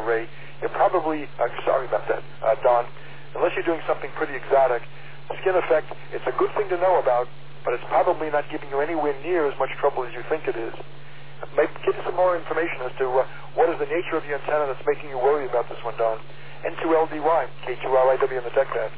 array, you're probably, sorry about that, Don, unless you're doing something pretty exotic, skin effect, it's a good thing to know about, but it's probably not giving you anywhere near as much trouble as you think it is. Maybe give us some more information as to what is the nature of the antenna that's making you worry about this one, Don. N2LDY, K2RIW in the tech pad.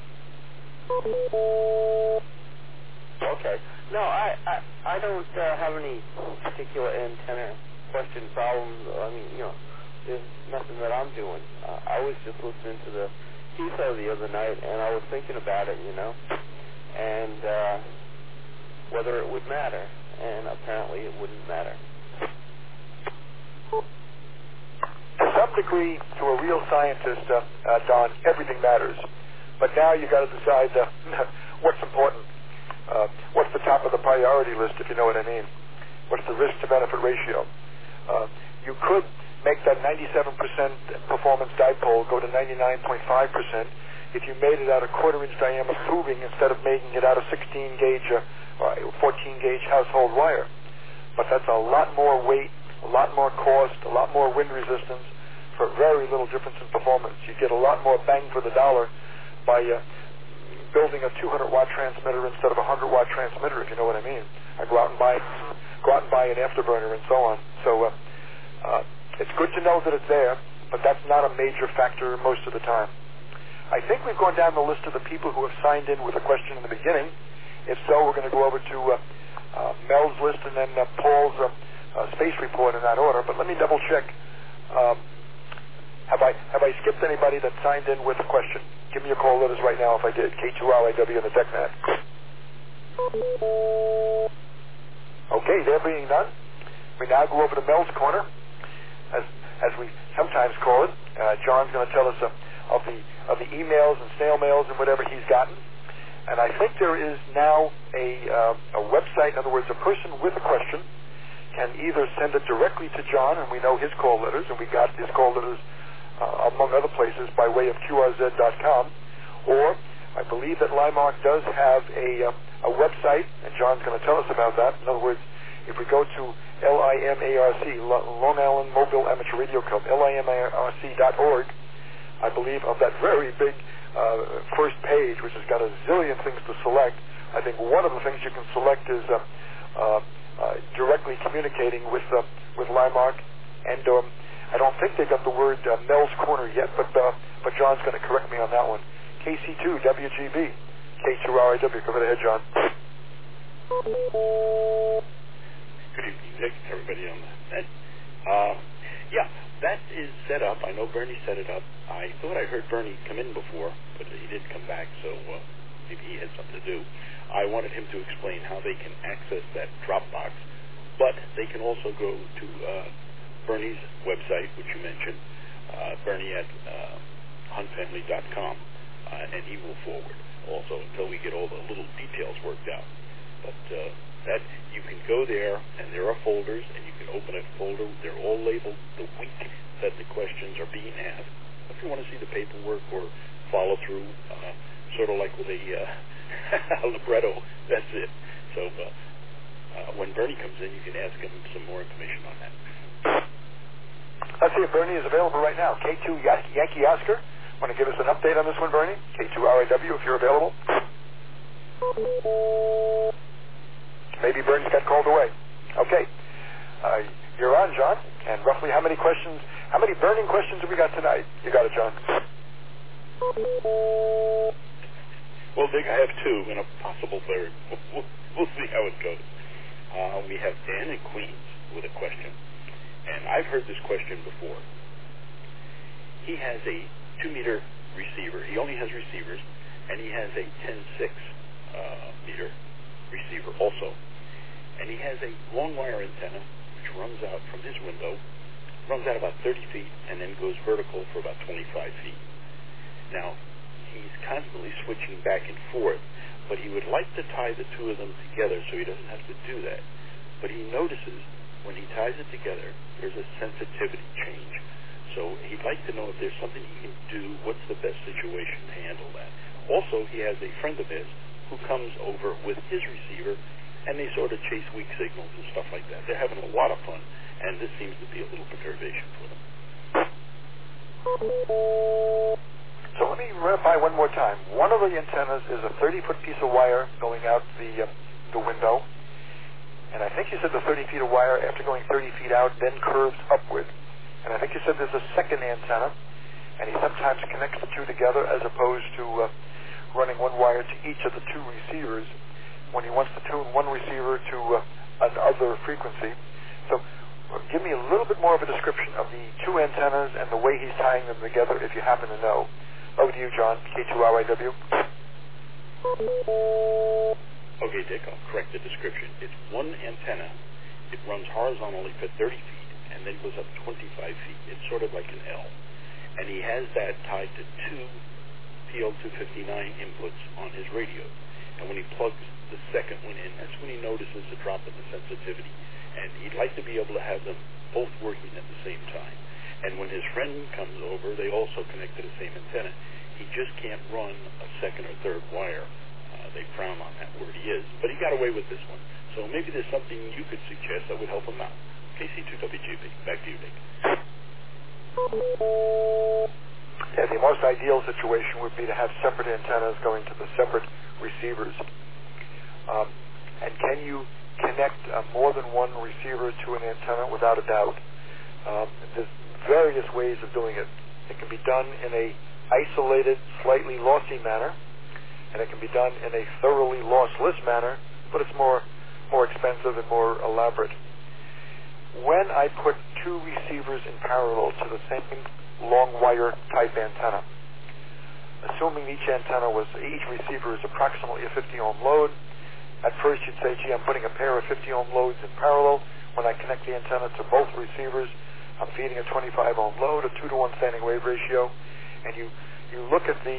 Okay. No, I don't have any particular antenna question problems. I mean, there's nothing that I'm doing. I was just listening to the TISO the other night, and I was thinking about it, and whether it would matter, and apparently it wouldn't matter. To some degree, to a real scientist, Don, everything matters. But now you got to decide what's important. What's the top of the priority list, if you know what I mean? What's the risk-to-benefit ratio? You could make that 97% performance dipole go to 99.5% if you made it out of quarter-inch diameter tubing instead of making it out of 16-gauge or 14-gauge household wire. But that's a lot more weight, a lot more cost, a lot more wind resistance for very little difference in performance. You get a lot more bang for the dollar by building a 200-watt transmitter instead of a 100-watt transmitter, if you know what I mean. I go out and buy an afterburner and so on. So it's good to know that it's there, but that's not a major factor most of the time. I think we've gone down the list of the people who have signed in with a question in the beginning. If so, we're going to go over to Mel's list and then Paul's space report in that order. But let me double check. Have I skipped anybody that signed in with a question? Give me a call letters right now if I did. K2RIW in the TechNet. Okay, they're being done. We now go over to Mel's corner, as we sometimes call it. John's going to tell us of the emails and snail mails and whatever he's gotten. And I think there is now a website. In other words, a person with a question can either send it directly to John, and we know his call letters, and we got his call letters among other places by way of QRZ.com, or I believe that Limark does have a website, and John's going to tell us about that. In other words, if we go to LIMARC, Long Island Mobile Amateur Radio Club, LIMARC.org, I believe of that very big first page, which has got a zillion things to select, I think one of the things you can select is directly communicating with Limark, and I don't think they got the word Mel's Corner yet, but John's going to correct me on that one. KC2 WGB, K2RIW. Go right ahead, John. Good evening, Nick, everybody on the net. Yeah, that is set up. I know Bernie set it up. I thought I heard Bernie come in before, but he didn't come back, so maybe he had something to do. I wanted him to explain how they can access that Dropbox, but they can also go to Bernie's website, which you mentioned, Bernie at huntfamily.com, and he will forward also until we get all the little details worked out. But that you can go there, and there are folders, and you can open a folder. They're all labeled the week that the questions are being asked. If you want to see the paperwork or follow through, sort of like with a libretto, that's it. So when Bernie comes in, you can ask him some more information on that. Let's see if Bernie is available right now. K2 Yankee Oscar, want to give us an update on this one, Bernie? K2RIW, if you're available. Maybe Bernie's got called away. Okay. You're on, John. And roughly how many burning questions have we got tonight? You got it, John. Well, Dick, I have two and a possible third. We'll see how it goes. We have Dan in Queens with a question. And I've heard this question before. He has a 2-meter receiver. He only has receivers, and he has a 10.6 meter receiver also. And he has a long wire antenna which runs out from his window, runs out about 30 feet, and then goes vertical for about 25 feet. Now, he's constantly switching back and forth, but he would like to tie the two of them together so he doesn't have to do that. But he notices when he ties it together, there's a sensitivity change. So he'd like to know if there's something he can do, what's the best situation to handle that. Also, he has a friend of his who comes over with his receiver, and they sort of chase weak signals and stuff like that. They're having a lot of fun, and this seems to be a little perturbation for them. So let me run it by one more time. One of the antennas is a 30-foot piece of wire going out the window. And I think you said the 30 feet of wire, after going 30 feet out, then curves upward. And I think you said there's a second antenna, and he sometimes connects the two together as opposed to running one wire to each of the two receivers when he wants to tune one receiver to another frequency. So give me a little bit more of a description of the two antennas and the way he's tying them together, if you happen to know. Over to you, John, K2RIW. Okay, Dick, I'll correct the description. It's one antenna. It runs horizontally for 30 feet and then goes up 25 feet. It's sort of like an L. And he has that tied to two PL259 inputs on his radio. And when he plugs the second one in, that's when he notices a drop in the sensitivity. And he'd like to be able to have them both working at the same time. And when his friend comes over, they also connect to the same antenna. He just can't run a second or third wire. They frown on that word he is. But he got away with this one. So maybe there's something you could suggest that would help him out. KC2WGB. Back to you, Dick. Yeah, the most ideal situation would be to have separate antennas going to the separate receivers. And can you connect more than one receiver to an antenna? Without a doubt. There's various ways of doing it. It can be done in a isolated, slightly lossy manner, and it can be done in a thoroughly lossless manner, but it's more expensive and more elaborate. When I put two receivers in parallel to the same long wire type antenna, assuming each receiver is approximately a 50 ohm load, at first you'd say, gee, I'm putting a pair of 50 ohm loads in parallel. When I connect the antenna to both receivers, I'm feeding a 25 ohm load, a 2-to-1 standing wave ratio, and you look at the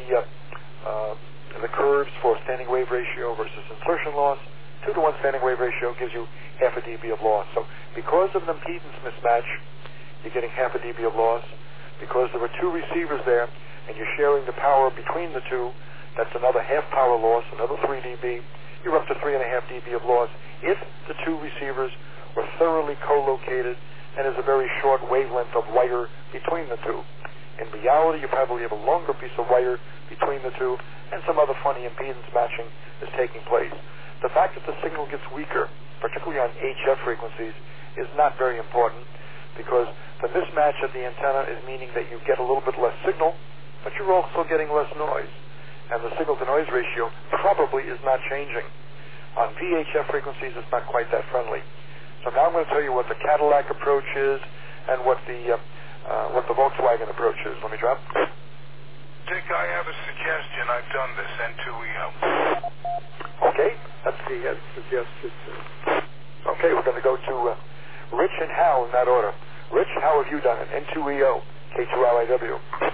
curves for standing wave ratio versus insertion loss. 2-to-1 standing wave ratio gives you half a dB of loss. So because of an impedance mismatch, you're getting half a dB of loss. Because there are two receivers there, and you're sharing the power between the two, that's another half power loss, another 3 dB. You're up to 3.5 dB of loss if the two receivers were thoroughly co-located and there's a very short wavelength of wire between the two. In reality, you probably have a longer piece of wire between the two, and some other funny impedance matching is taking place. The fact that the signal gets weaker, particularly on HF frequencies, is not very important, because the mismatch of the antenna is meaning that you get a little bit less signal, but you're also getting less noise. And the signal-to-noise ratio probably is not changing. On VHF frequencies, it's not quite that friendly. So now I'm going to tell you what the Cadillac approach is and what the Volkswagen approach is. Let me drop. Dick, I have a suggestion. I've done this, N2EO. Okay, that's the suggested. Okay, we're going to go to Rich and Hal in that order. Rich, how have you done it? N2EO, K2RIW.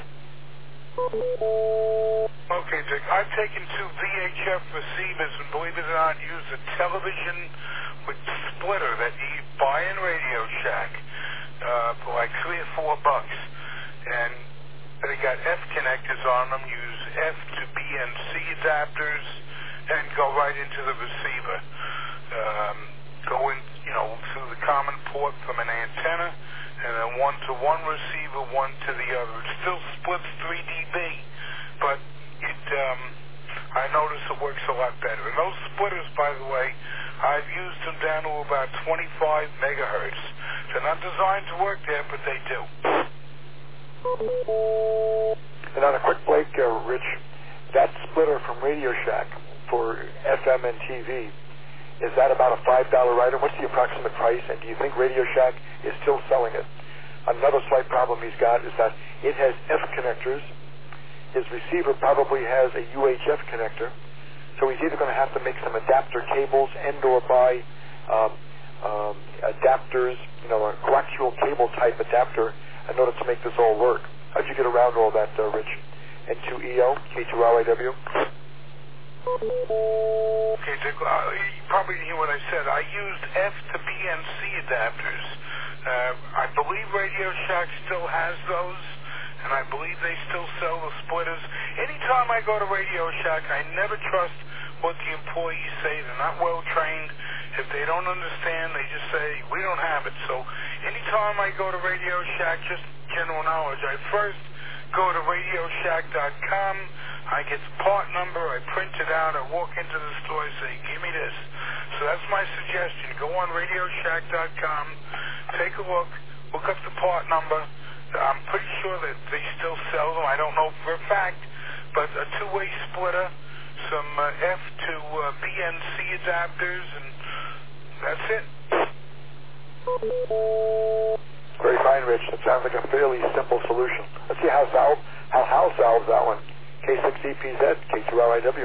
Okay, Dick, I've taken two VHF receivers and, believe it or not, used a television with splitter that you buy in Radio Shack for like $3 or $4. And they got F connectors on them, use F to BNC adapters, and go right into the receiver. Go in, through the common port from an antenna, and then one to one receiver, one to the other. It still splits 3 dB, but I notice it works a lot better. And those splitters, by the way, I've used them down to about 25 megahertz. They're not designed to work there, but they do. And on a quick break, Rich, that splitter from Radio Shack for FM and TV, is that about a $5 item? What's the approximate price, and do you think Radio Shack is still selling it? Another slight problem he's got is that it has F connectors. His receiver probably has a UHF connector, so he's either going to have to make some adapter cables and or buy adapters, a coaxial cable type adapter in order to make this all work. How'd you get around all that, Rich? N2EO, K2RIW? Okay, Dick, you probably didn't hear what I said. I used F to BNC adapters. I believe Radio Shack still has those, and I believe they still sell the splitters. Anytime I go to Radio Shack, I never trust what the employees say. They're not well trained. If they don't understand, they just say, we don't have it. So anytime I go to Radio Shack, just general knowledge, I first go to RadioShack.com. I get the part number. I print it out. I walk into the store. I say, give me this. So that's my suggestion. Go on RadioShack.com. Take a look. Look up the part number. I'm pretty sure that they still sell them. I don't know for a fact. But a two-way splitter, some F to BNC adapters, and that's it. Very fine, Rich. That sounds like a fairly simple solution. Let's see how Hal solves that one. K6DPZ, K2RIW.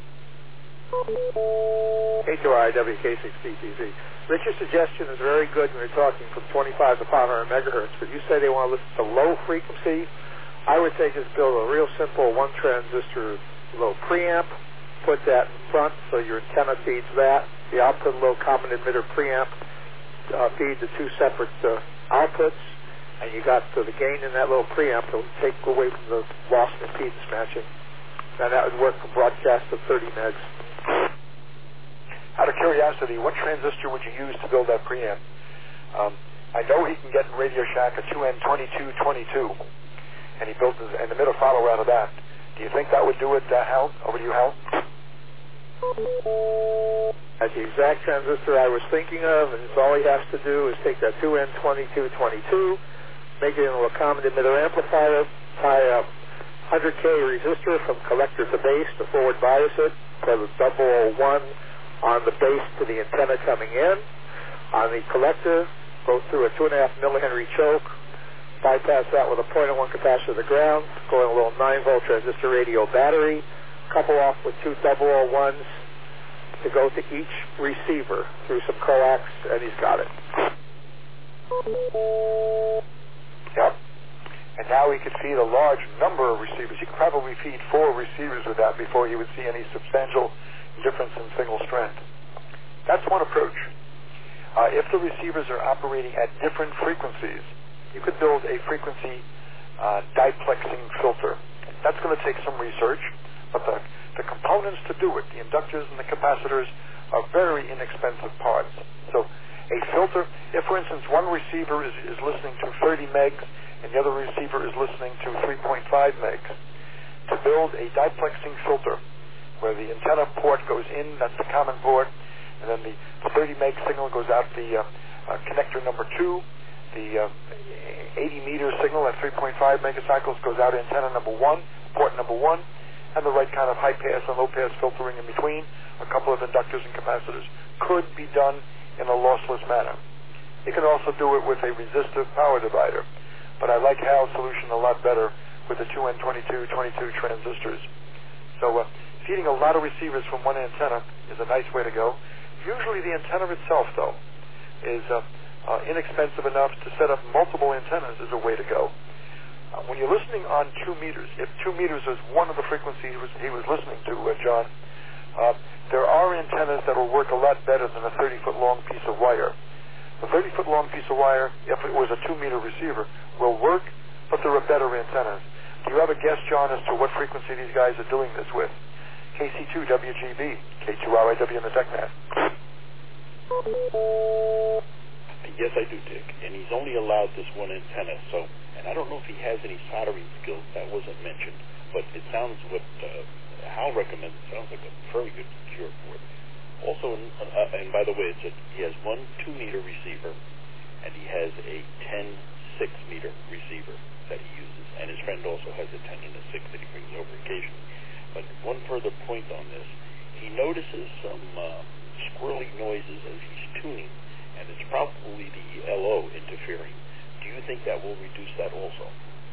K2RIW, K6DPZ. Rich's suggestion is very good when you're talking from 25 to 500 megahertz, but you say they want to listen to low frequency. I would say just build a real simple one transistor low preamp, put that in front so your antenna feeds that. The output low common emitter preamp feed the two separate outputs, and you got the gain in that little preamp to take away from the loss and impedance matching. And that would work for broadcast of 30 megs. Out of curiosity, what transistor would you use to build that preamp? I know he can get in Radio Shack a 2N2222, and he built an emitter follower out of that. Do you think that would do it, Hal? Over to you, Hal. That's the exact transistor I was thinking of, and all he has to do is take that 2N2222, make it into a common emitter amplifier, tie a 100K resistor from collector to base to forward bias it, put a 001 on the base to the antenna coming in. On the collector, go through a 2.5 millihenry choke, bypass that with a 0.1 capacitor to the ground, go in a little 9-volt transistor radio battery, couple off with two 001s to go to each receiver through some coax, and he's got it. Yep. And now he could feed a large number of receivers. He could probably feed 4 receivers with that before he would see any substantial difference in signal strength. That's one approach. If the receivers are operating at different frequencies, you could build a frequency diplexing filter. That's going to take some research, but the components to do it, the inductors and the capacitors, are very inexpensive parts. So a filter, if for instance one receiver is listening to 30 megs and the other receiver is listening to 3.5 megs, to build a diplexing filter where the antenna port goes in, that's the common port, and then the 30 meg signal goes out the connector number 2, the 80 meter signal at 3.5 megacycles goes out antenna number 1, port number 1, and the right kind of high pass and low pass filtering in between, a couple of inductors and capacitors, could be done in a lossless manner. You can also do it with a resistive power divider, but I like Hal's solution a lot better with the 2N2222 transistors. So feeding a lot of receivers from one antenna is a nice way to go. Usually the antenna itself, though, is inexpensive enough to set up multiple antennas is a way to go. When you're listening on 2 meters, if 2 meters is one of the frequencies he was listening to, John, there are antennas that will work a lot better than a 30-foot long piece of wire. The 30-foot long piece of wire, if it was a 2-meter receiver, will work, but there are better antennas. Do you have a guess, John, as to what frequency these guys are doing this with? KC2WGB, K2RIW in the TechNet. Yes, I do, Dick. And he's only allowed this one antenna, so, and I don't know if he has any soldering skills. That wasn't mentioned. But it sounds what Hal recommends. It sounds like a very good cure for it. Also, and by the way, he has one 2-meter receiver, and he has a 10 6-meter receiver that he uses. And his friend also has a 10 and a 6 that he brings over occasionally. But one further point on this, he notices some squirrely noises as he's tuning, and it's probably the LO interfering. Do you think that will reduce that also?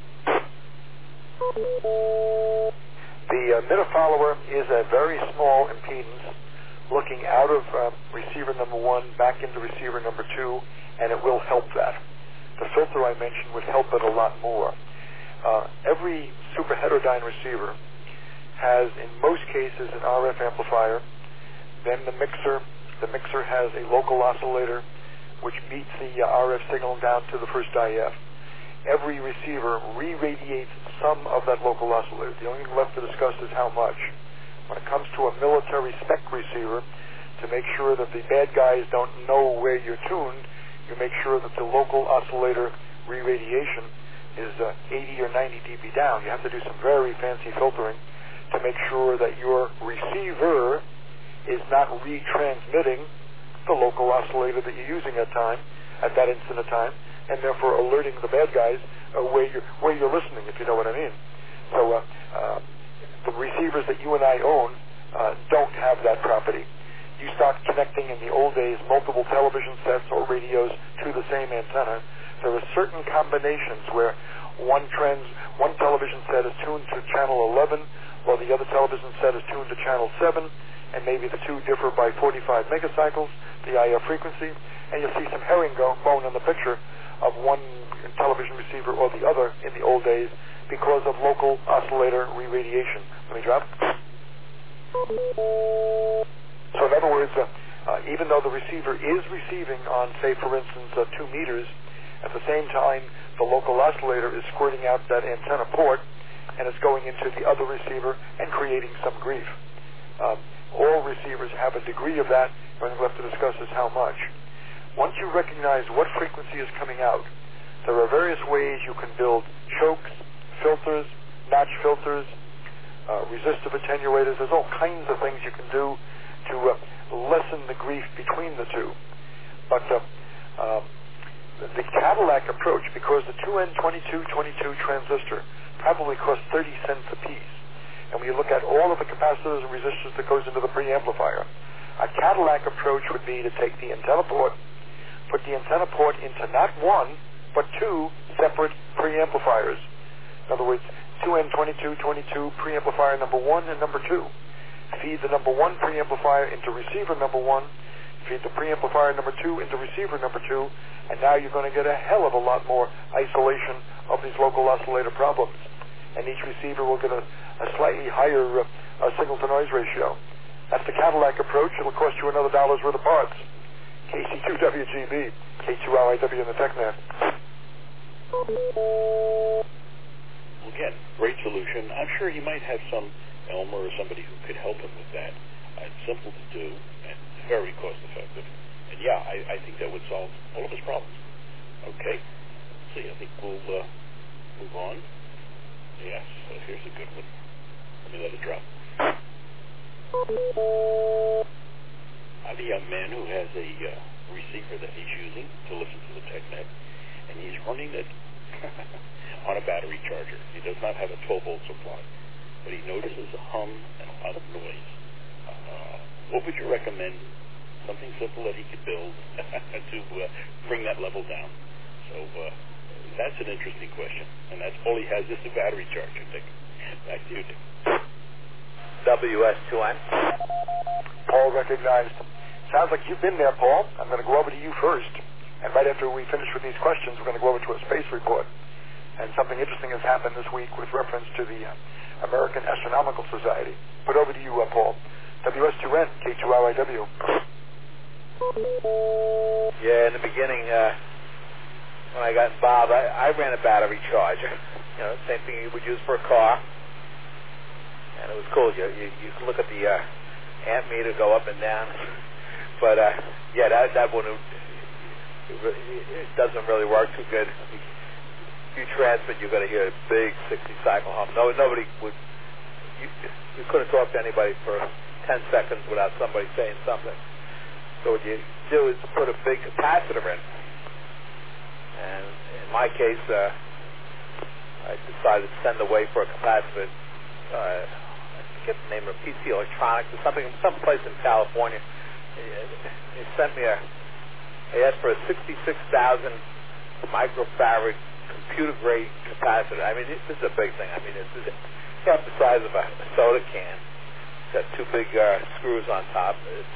The emitter follower is a very small impedance looking out of receiver number 1 back into receiver number 2, and it will help that. The filter I mentioned would help it a lot more. Every super heterodyne receiver has, in most cases, an RF amplifier, then the mixer. The mixer has a local oscillator, which beats the RF signal down to the first IF. Every receiver re-radiates some of that local oscillator. The only thing left to discuss is how much. When it comes to a military spec receiver, to make sure that the bad guys don't know where you're tuned, you make sure that the local oscillator re-radiation is 80 or 90 dB down. You have to do some very fancy filtering to make sure that your receiver is not retransmitting the local oscillator that you're using at that instant of time, and therefore alerting the bad guys where you're listening, if you know what I mean. So the receivers that you and I own don't have that property. You start connecting in the old days multiple television sets or radios to the same antenna. There are certain combinations where one television set is tuned to channel 11, while the other television set is tuned to channel 7, and maybe the two differ by 45 megacycles, the IF frequency, and you'll see some herringbone in the picture of one television receiver or the other in the old days because of local oscillator re-radiation. Let me drop. So in other words, even though the receiver is receiving on, say, for instance, 2 meters, at the same time, the local oscillator is squirting out that antenna port, and it's going into the other receiver and creating some grief. All receivers have a degree of that. What we'll have to discuss is how much. Once you recognize what frequency is coming out, there are various ways you can build chokes, filters, notch filters, resistive attenuators. There's all kinds of things you can do to lessen the grief between the two. But the Cadillac approach, because the 2N2222 transistor probably costs 30 cents a piece, and when you look at all of the capacitors and resistors that goes into the preamplifier, a Cadillac approach would be to take the antenna port, put the antenna port into not one, but 2 separate preamplifiers. In other words, 2N2222 preamplifier number 1 and number 2. Feed the number 1 preamplifier into receiver number 1, feed the preamplifier number 2 into receiver number 2, and now you're going to get a hell of a lot more isolation of these local oscillator problems. And each receiver will get a slightly higher signal-to-noise ratio. That's the Cadillac approach. It'll cost you another $1 worth of parts. KC2WGB, K2LIW in the TechNet. Again, great solution. I'm sure he might have some Elmer or somebody who could help him with that. It's simple to do and very cost-effective. And yeah, I think that would solve all of his problems. Okay. Let's see, I think we'll move on. Yes, here's a good one. Let me let it drop. I have a young man who has a receiver that he's using to listen to the TechNet, and he's running it on a battery charger. He does not have a 12-volt supply, but he notices a hum and a lot of noise. What would you recommend? Something simple that he could build to bring that level down. So that's an interesting question, and that's all he has is a battery charger, Dick. Back to you, Dick. WS2N. Paul recognized. Sounds like you've been there, Paul. I'm going to go over to you first. And right after we finish with these questions, we're going to go over to a space report. And something interesting has happened this week with reference to the American Astronomical Society. Put over to you, Paul. WS2N, K2LIW. Yeah, in the beginning, when I got involved, I ran a battery charger. You know, same thing you would use for a car. And it was cool. You could look at the amp meter go up and down. But, yeah, that one, it doesn't really work too good. If you transmit, you're going to hear a big 60-cycle hum. Nobody would, you couldn't talk to anybody for 10 seconds without somebody saying something. So what you do is put a big capacitor in. And in my case, I decided to send away for a capacitor. I forget the name of PC Electronics or something, someplace in California. They sent me they asked for a 66,000 microfarad computer-grade capacitor. I mean, this is a big thing. I mean, it's about the size of a soda can. It's got 2 big screws on top. It's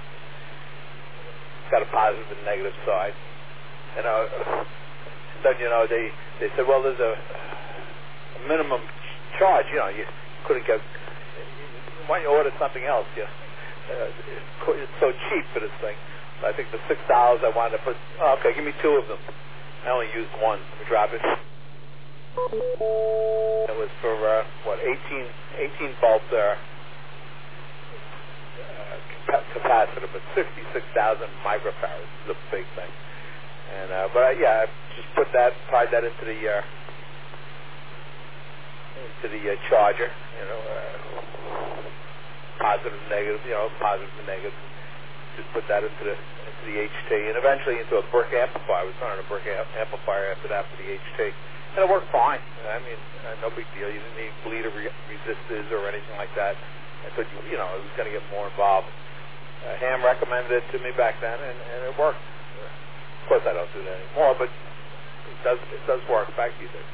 got a positive and negative side. And then, you know, they said, well, there's a minimum charge. You know, you couldn't get. Why don't you order something else? You know, it's so cheap for this thing. I think the $6 I wanted to put. Oh, okay, give me 2 of them. I only used 1. We drop it. It was for 18 volt capacitor, but 66,000 microfarads is a big thing. And but I just tied that into the to the charger, positive and negative, positive and negative. Just put that into the HT, and eventually into a brick amplifier. We started a brick amplifier after that for the HT, and it worked fine. I mean, no big deal. You didn't need bleeder resistors or anything like that. I thought it was going to get more involved. Ham recommended it to me back then, and it worked. Of course, I don't do that anymore, but it does work. Back to you, Dave.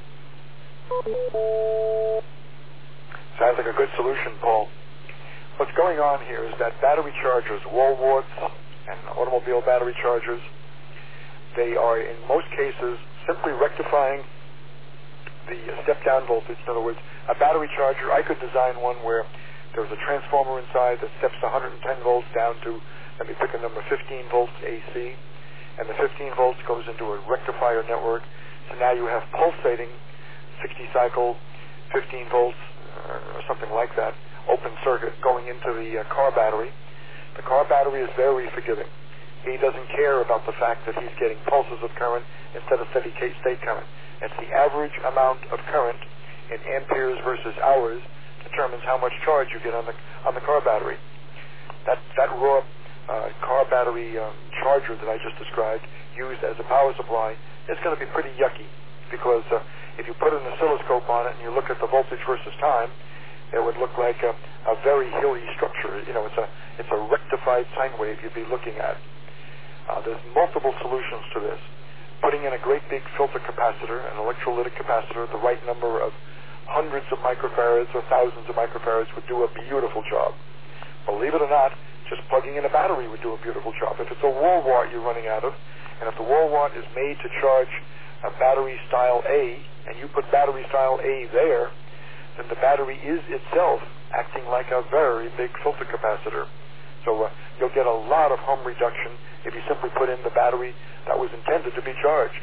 Sounds like a good solution, Paul. What's going on here is that battery chargers, wall warts, and automobile battery chargers, they are in most cases simply rectifying the step-down voltage. In other words, a battery charger, I could design one where there's a transformer inside that steps 110 volts down to, let me pick a number, 15 volts AC, and the 15 volts goes into a rectifier network. So now you have pulsating 60-cycle 15 volts or something like that, open circuit going into the car battery. The car battery is very forgiving. He doesn't care about the fact that he's getting pulses of current instead of steady state current. It's the average amount of current in amperes versus hours determines how much charge you get on the car battery. That raw car battery charger that I just described, used as a power supply, is going to be pretty yucky because if you put an oscilloscope on it and you look at the voltage versus time, it would look like a very hilly structure. It's a rectified sine wave you'd be looking at. There's multiple solutions to this. Putting in a great big filter capacitor, an electrolytic capacitor, the right number of hundreds of microfarads or thousands of microfarads would do a beautiful job. Believe it or not, just plugging in a battery would do a beautiful job. If it's a wall wart you're running out of, and if the wall wart is made to charge a battery style A, and you put battery style A there, then the battery is itself acting like a very big filter capacitor. So you'll get a lot of hum reduction if you simply put in the battery that was intended to be charged.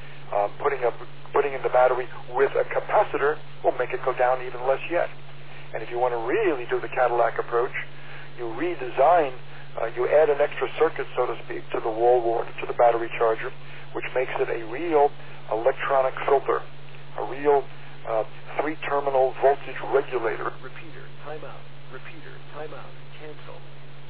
Putting in the battery with a capacitor will make it go down even less yet. And if you want to really do the Cadillac approach, you redesign, you add an extra circuit, so to speak, to the wall wart, to the battery charger, which makes it a real electronic filter, a real 3-terminal voltage regulator. Repeater, timeout. Repeater, timeout. Cancel.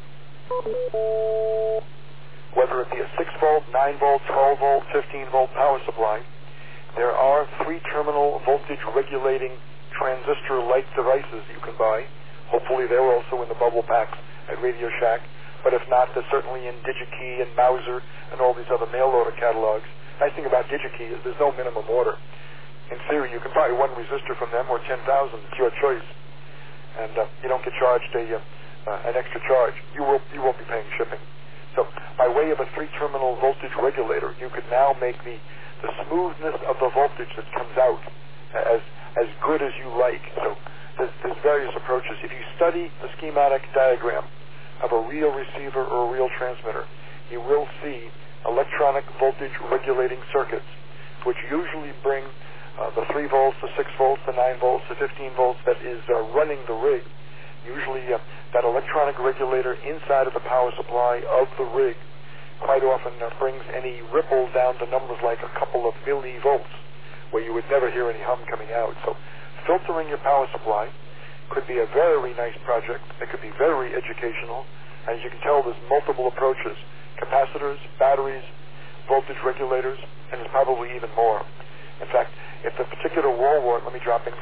Whether it be a 6-volt, 9-volt, 12-volt, 15-volt power supply, there are 3-terminal voltage regulating transistor-like devices you can buy. Hopefully they're also in the bubble packs at Radio Shack, but if not, they're certainly in DigiKey and Mauser and all these other mail-order catalogs. Nice thing about DigiKey is there's no minimum order. In theory, you can buy one resistor from them or 10,000. It's your choice. And you don't get charged an extra charge. You won't be paying shipping. So by way of a 3-terminal voltage regulator, you could now make the smoothness of the voltage that comes out as good as you like. So there's various approaches. If you study the schematic diagram of a real receiver or a real transmitter, you will see electronic voltage regulating circuits, which usually bring the 3 volts, the 6 volts, the 9 volts, the 15 volts that is running the rig. Usually that electronic regulator inside of the power supply of the rig quite often brings any ripple down to numbers like a couple of millivolts, where you would never hear any hum coming out. So filtering your power supply could be a very nice project. It could be very educational. As you can tell, there's multiple approaches: capacitors, batteries, voltage regulators, and there's probably even more. In fact, if the particular wall wart, let me drop in.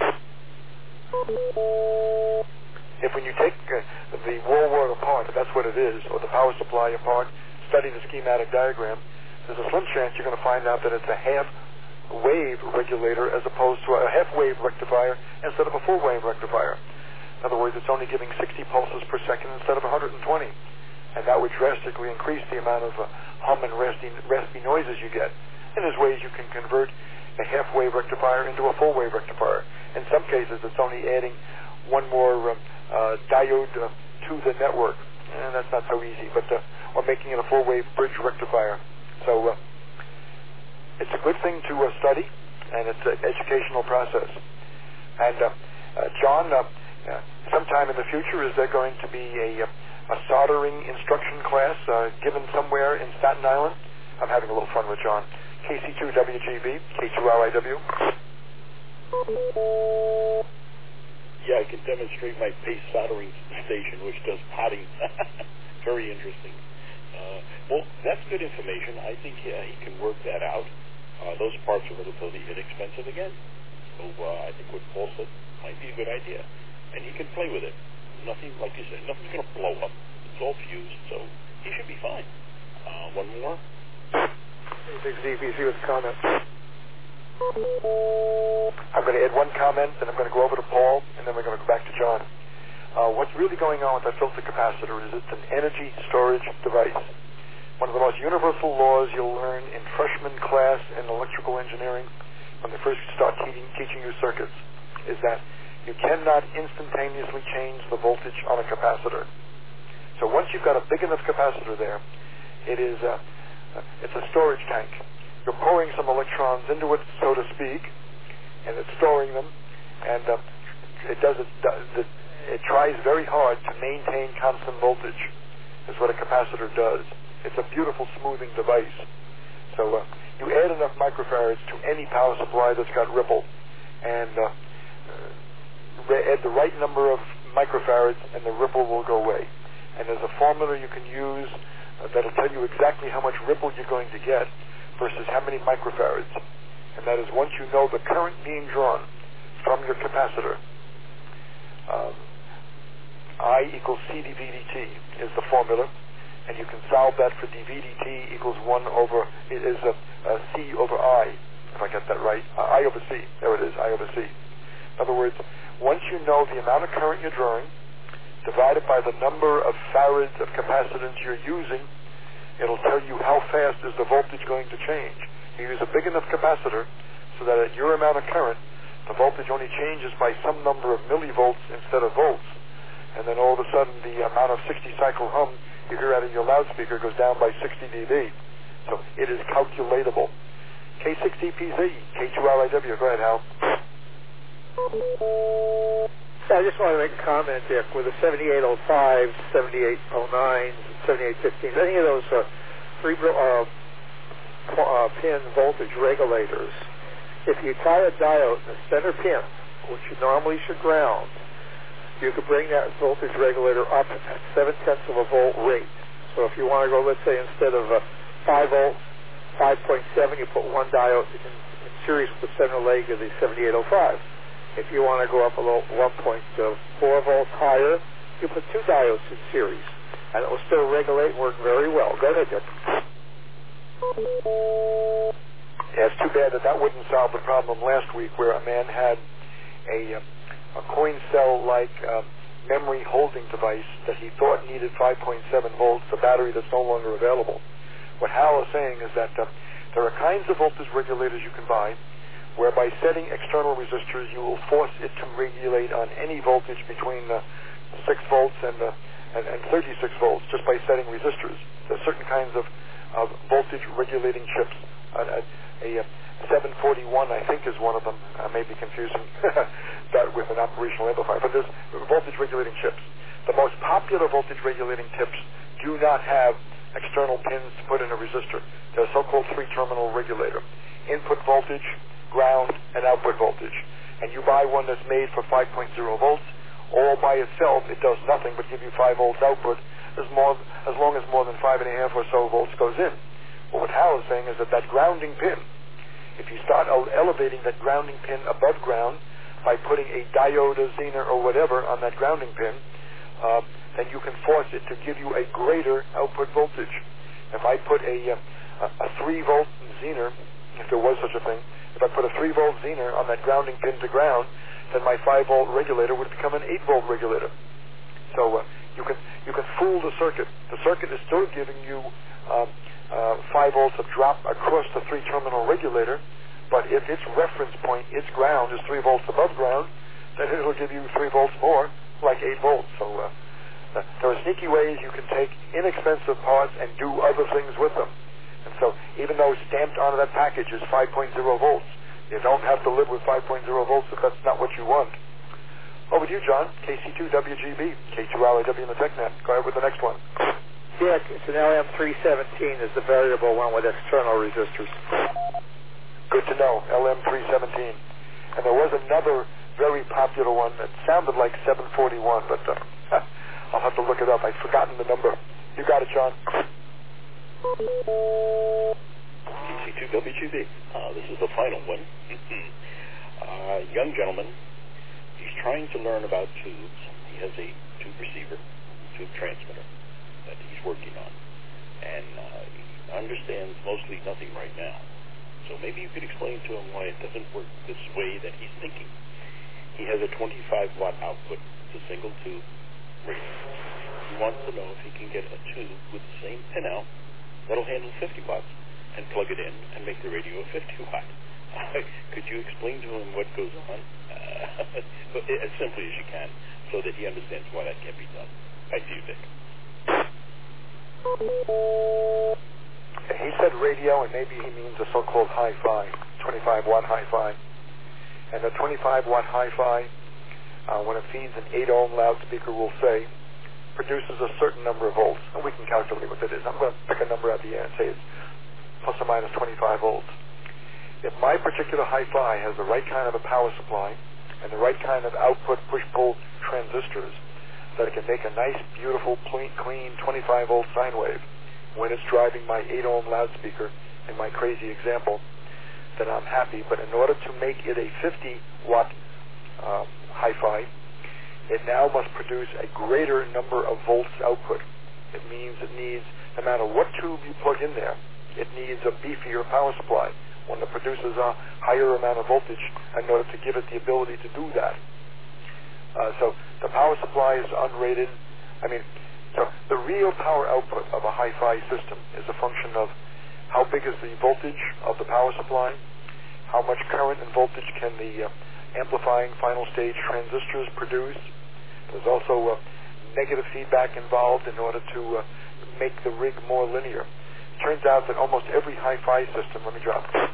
If when you take the wall wart apart, that's what it is, or the power supply apart, study the schematic diagram, there's a slim chance you're going to find out that it's a half-wave regulator as opposed to a half-wave rectifier instead of a full-wave rectifier. In other words, it's only giving 60 pulses per second instead of 120. And that would drastically increase the amount of hum and raspy noises you get. And there's ways you can convert a half-wave rectifier into a full-wave rectifier. In some cases, it's only adding one more diode to the network. And that's not so easy, but or making it a full-wave bridge rectifier. So it's a good thing to study, and it's an educational process. And John, sometime in the future, is there going to be a soldering instruction class given somewhere in Staten Island? I'm having a little fun with John. KC2WGB, K2RIW. Yeah, I can demonstrate my paste soldering station, which does potting. Very interesting. Well, that's good information. I think he can work that out. Those parts are relatively inexpensive again. So I think what Paul said might be a good idea. And he can play with it. Nothing, like you said, nothing's going to blow up. It's all fused, so he should be fine. One more. Big ZBC with a comment. I'm going to add one comment, then I'm going to go over to Paul, and then we're going to go back to John. What's really going on with that filter capacitor is it's an energy storage device. One of the most universal laws you'll learn in freshman class in electrical engineering when they first start teaching you circuits is that you cannot instantaneously change the voltage on a capacitor. So once you've got a big enough capacitor there, it's a storage tank. You're pouring some electrons into it, so to speak, and it's storing them, and it tries very hard to maintain constant voltage. Is what a capacitor does. It's a beautiful smoothing device. So you add enough microfarads to any power supply that's got ripple, and add the right number of microfarads, and the ripple will go away. And there's a formula you can use that'll tell you exactly how much ripple you're going to get versus how many microfarads. And that is once you know the current being drawn from your capacitor, I equals C dVdt is the formula, and you can solve that for dVdt equals 1 over, it is a C over I, if I get that right, I over C, there it is, I over C. In other words, once you know the amount of current you're drawing, divided by the number of farads of capacitance you're using, it'll tell you how fast is the voltage going to change. You use a big enough capacitor so that at your amount of current, the voltage only changes by some number of millivolts instead of volts. And then all of a sudden, the amount of 60-cycle hum you hear out of your loudspeaker goes down by 60 dB. So it is calculatable. K6DPZ, K2RIW. Go ahead, Hal. I just want to make a comment, Dick, with the 7805, 7809, 7815, any of those pin voltage regulators, if you tie a diode in the center pin, which you normally should ground, you could bring that voltage regulator up at 0.7 of a volt rate. So if you want to go, let's say, instead of 5 volts, 5.7, you put one diode in series with the center leg of the 7805. If you want to go up a little 1.4 volts higher, you put two diodes in series, and it will still regulate and work very well. Go ahead, Dick. Yeah, it's too bad that wouldn't solve the problem last week where a man had a coin cell-like memory holding device that he thought needed 5.7 volts, a battery that's no longer available. What Hal is saying is that there are kinds of voltage regulators you can buy where by setting external resistors you will force it to regulate on any voltage between 6 volts and 36 volts just by setting resistors. There are certain kinds of voltage regulating chips. A 741, I think, is one of them. I may be confusing that with an operational amplifier, but there's voltage regulating chips. The most popular voltage regulating chips do not have external pins to put in a resistor. They're a so-called three-terminal regulator. Input voltage, ground, and output voltage. And you buy one that's made for 5.0 volts. All by itself, it does nothing but give you 5 volts output as long as more than 5.5 or so volts goes in. Well, what Hal is saying is that grounding pin, if you start elevating that grounding pin above ground by putting a diode, a Zener, or whatever on that grounding pin, then you can force it to give you a greater output voltage. If I put a 3-volt Zener, if there was such a thing, if I put a 3-volt Zener on that grounding pin to ground, then my 5-volt regulator would become an 8-volt regulator. So you can fool the circuit. The circuit is still giving you 5 volts of drop across the 3-terminal regulator, but if its reference point, its ground, is 3 volts above ground, then it'll give you 3 volts more, like 8 volts. So there are sneaky ways you can take inexpensive parts and do other things with them. And so even though stamped onto that package is 5.0 volts, you don't have to live with 5.0 volts if that's not what you want. Over to you, John. KC2WGB, K2RIW in the TechNet. Go ahead with the next one. Yeah, it's an LM317 is the variable one with external resistors. Good to know, LM317. And there was another very popular one that sounded like 741, but I'll have to look it up. I've forgotten the number. You got it, John. TC2WGB. This is the final one. Young gentleman. He's trying to learn about tubes. He has a tube receiver, tube transmitter that he's working on. And he understands mostly nothing right now. So maybe you could explain to him why it doesn't work this way that he's thinking. He has a 25-watt output. It's a single tube radio. He wants to know if he can get a tube with the same pinout that'll handle 50 watts and plug it in and make the radio a 50-watt. Could you explain to him what goes on as simply as you can so that he understands why that can't be done? Back to you, Dick. He said radio, and maybe he means a so-called hi-fi, 25-watt hi-fi. And a 25-watt hi-fi, when it feeds an 8-ohm loudspeaker, we'll say, produces a certain number of volts. And we can calculate what that is. I'm going to pick a number out of the air and say it's plus or minus 25 volts. If my particular hi-fi has the right kind of a power supply and the right kind of output push-pull transistors, that it can make a nice, beautiful, clean 25-volt sine wave when it's driving my 8-ohm loudspeaker in my crazy example, then I'm happy. But in order to make it a 50-watt hi-fi, it now must produce a greater number of volts output. It means it needs, no matter what tube you plug in there, it needs a beefier power supply, one that produces a higher amount of voltage in order to give it the ability to do that. So the power supply is unrated. So the real power output of a hi-fi system is a function of how big is the voltage of the power supply, how much current and voltage can the amplifying final stage transistors produce. There's also negative feedback involved in order to make the rig more linear. It turns out that almost every hi-fi system, let me drop it.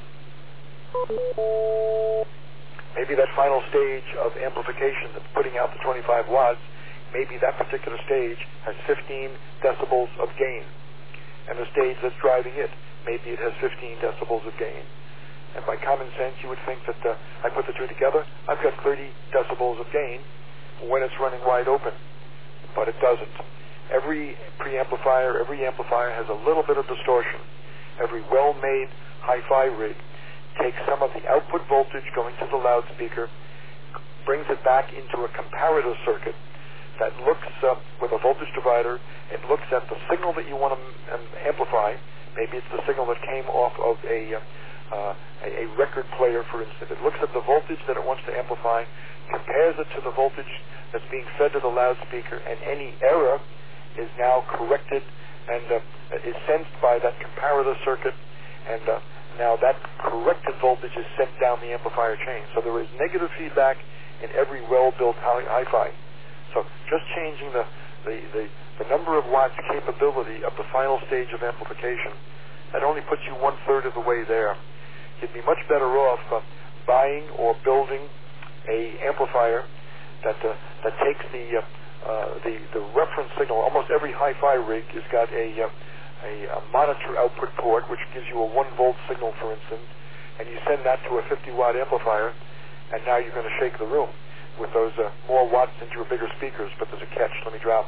Maybe that final stage of amplification that's putting out the 25 watts, maybe that particular stage has 15 decibels of gain. And the stage that's driving it, maybe it has 15 decibels of gain. And by common sense, you would think that I put the two together, I've got 30 decibels of gain when it's running wide open. But it doesn't. Every preamplifier, every amplifier has a little bit of distortion. Every well-made hi-fi rig takes some of the output voltage going to the loudspeaker, brings it back into a comparator circuit that looks with a voltage divider. It looks at the signal that you want to amplify. Maybe it's the signal that came off of a record player, for instance. It looks at the voltage that it wants to amplify, compares it to the voltage that's being fed to the loudspeaker, and any error is now corrected and is sensed by that comparator circuit, and now that corrected voltage is sent down the amplifier chain. So there is negative feedback in every well-built hi-fi. So just changing the number of watts capability of the final stage of amplification, that only puts you 1/3 of the way there. You'd be much better off buying or building a amplifier that takes the reference signal. Almost every hi-fi rig has got a monitor output port, which gives you a 1-volt signal, for instance, and you send that to a 50-watt amplifier, and now you're going to shake the room with those more watts into your bigger speakers. But there's a catch. Let me drop.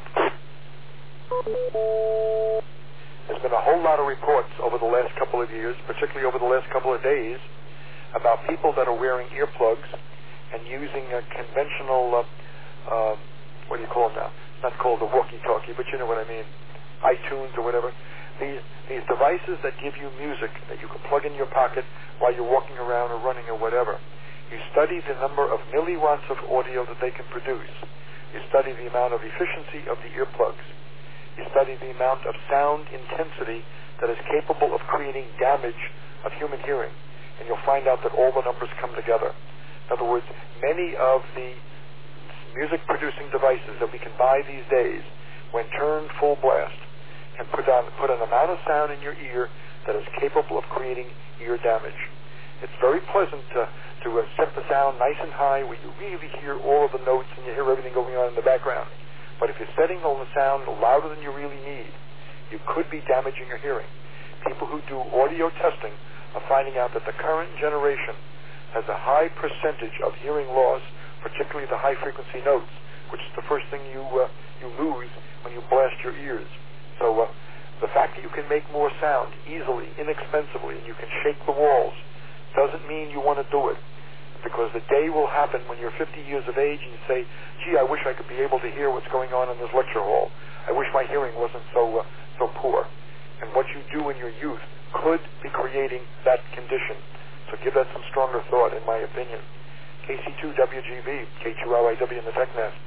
There's been a whole lot of reports over the last couple of years, particularly over the last couple of days, about people that are wearing earplugs and using a conventional, what do you call them now? It's not called a walkie-talkie, but you know what I mean, iTunes or whatever. These devices that give you music that you can plug in your pocket while you're walking around or running or whatever. You study the number of milliwatts of audio that they can produce. You study the amount of efficiency of the earplugs. You study the amount of sound intensity that is capable of creating damage of human hearing, and you'll find out that all the numbers come together. In other words, many of the music-producing devices that we can buy these days, when turned full blast, can put an amount of sound in your ear that is capable of creating ear damage. It's very pleasant to set the sound nice and high where you really hear all of the notes and you hear everything going on in the background. But if you're setting all the sound louder than you really need, you could be damaging your hearing. People who do audio testing are finding out that the current generation has a high percentage of hearing loss for particularly the high-frequency notes, which is the first thing you lose when you blast your ears. So the fact that you can make more sound easily, inexpensively, and you can shake the walls doesn't mean you want to do it, because the day will happen when you're 50 years of age and you say, gee, I wish I could be able to hear what's going on in this lecture hall. I wish my hearing wasn't so poor. And what you do in your youth could be creating that condition. So give that some stronger thought, in my opinion. KC2WGB, K2RIW in the Tech Nest.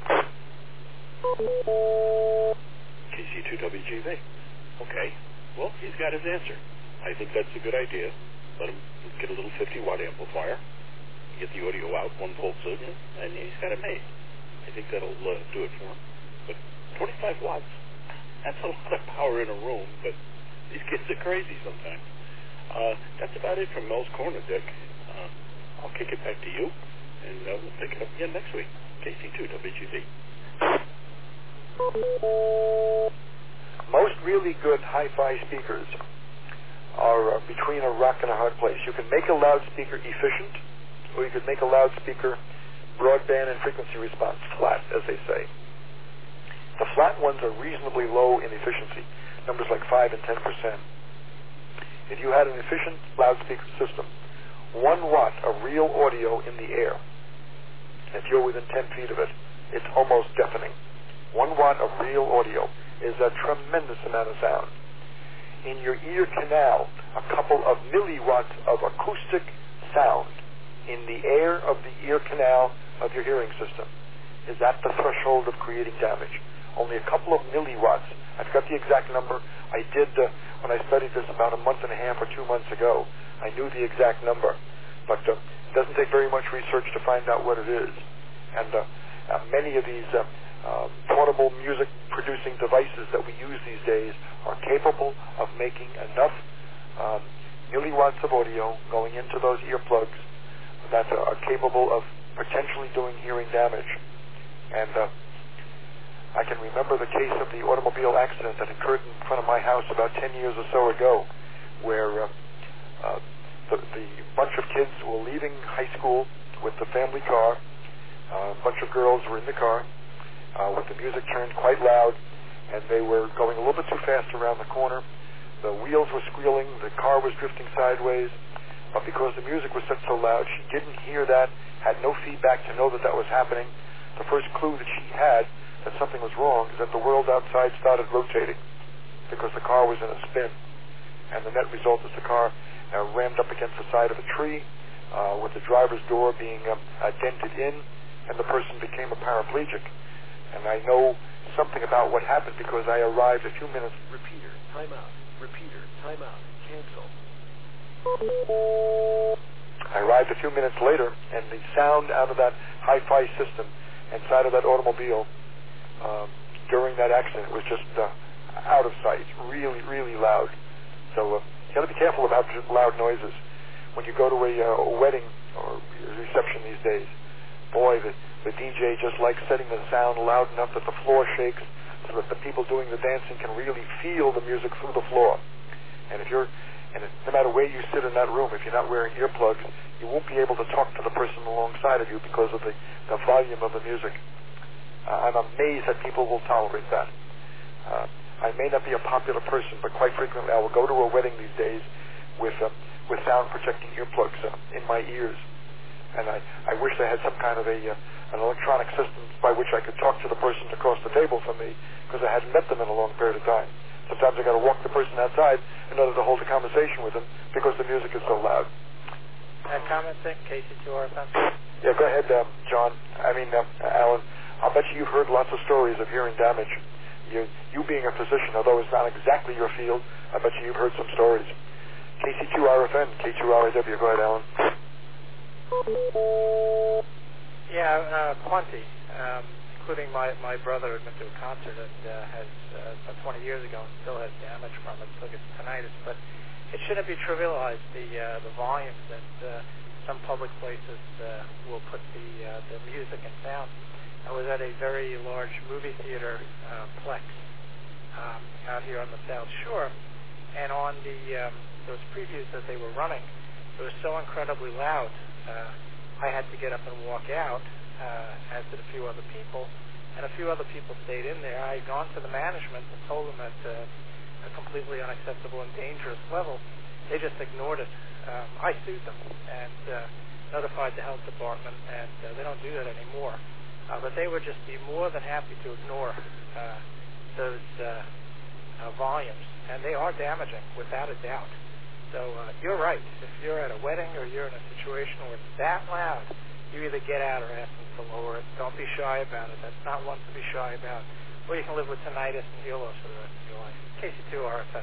KC2WGB. Okay. Well, he's got his answer. I think that's a good idea. Let him get a little 50-watt amplifier, get the audio out, 1-volt signal, and he's got it made. I think that'll do it for him. But 25 watts, that's a lot of power in a room, but these kids are crazy sometimes. That's about it from Mel's Corner, Dick. I'll kick it back to you, and we'll pick it up again next week. KC2WGB. Most really good hi-fi speakers are between a rock and a hard place. You can make a loudspeaker efficient, or you could make a loudspeaker broadband and frequency response, flat, as they say. The flat ones are reasonably low in efficiency, numbers like 5 and 10%. If you had an efficient loudspeaker system, 1 watt of real audio in the air, if you're within 10 feet of it, it's almost deafening. 1 watt of real audio is a tremendous amount of sound. In your ear canal, a couple of milliwatts of acoustic sound in the air of the ear canal of your hearing system is at the threshold of creating damage. Only a couple of milliwatts. I forgot the exact number. I did, when I studied this about a month and a half or 2 months ago, I knew the exact number. But it doesn't take very much research to find out what it is. And many of these portable music producing devices that we use these days are capable of making enough milliwatts of audio going into those earplugs that are capable of potentially doing hearing damage. And I can remember the case of the automobile accident that occurred in front of my house about 10 years or so ago, where the bunch of kids were leaving high school with the family car. A bunch of girls were in the car with the music turned quite loud, and they were going a little bit too fast around the corner. The wheels were squealing, the car was drifting sideways, but because the music was set so loud, she didn't hear that, had no feedback to know that that was happening. The first clue that she had that something was wrong is that the world outside started rotating because the car was in a spin. And the net result is the car rammed up against the side of a tree with the driver's door being dented in, and the person became a paraplegic. And I know something about what happened because I arrived a few minutes. Repeater, timeout. Repeater, timeout. Cancel. I arrived a few minutes later, and the sound out of that hi-fi system inside of that automobile during that accident was just out of sight, really, really loud. So you got to be careful about loud noises. When you go to a wedding or a reception these days, boy, the DJ just likes setting the sound loud enough that the floor shakes so that the people doing the dancing can really feel the music through the floor. And no matter where you sit in that room, if you're not wearing earplugs, you won't be able to talk to the person alongside of you because of the volume of the music. I'm amazed that people will tolerate that. I may not be a popular person, but quite frequently I will go to a wedding these days with sound projecting earplugs in my ears. And I wish I had some kind of an electronic system by which I could talk to the person across the table from me, because I hadn't met them in a long period of time. Sometimes I got to walk the person outside in order to hold a conversation with them because the music is so loud. Comments in KC2RFM? Yeah, go ahead, John. Alan, I'll bet you've heard lots of stories of hearing damage. You being a physician, although it's not exactly your field, I bet you've heard some stories. KC2RFN, K2RIW. Go ahead, Alan. Yeah, plenty. Including my brother had been to a concert that has about 20 years ago and still has damage from it, still gets tinnitus. But it shouldn't be trivialized, the volumes that some public places will put the music and sound. I was at a very large movie theater plex out here on the South Shore, and on those previews that they were running, it was so incredibly loud. I had to get up and walk out as did a few other people, and a few other people stayed in there. I had gone to the management and told them at a completely unacceptable and dangerous level. They just ignored it. I sued them and notified the health department, and they don't do that anymore. But they would just be more than happy to ignore those volumes, and they are damaging, without a doubt. So you're right. If you're at a wedding or you're in a situation where it's that loud, you either get out or ask them to lower it. Don't be shy about it. That's not one to be shy about. Or you can live with tinnitus and hear loss for the rest of your life. KC2 RFM.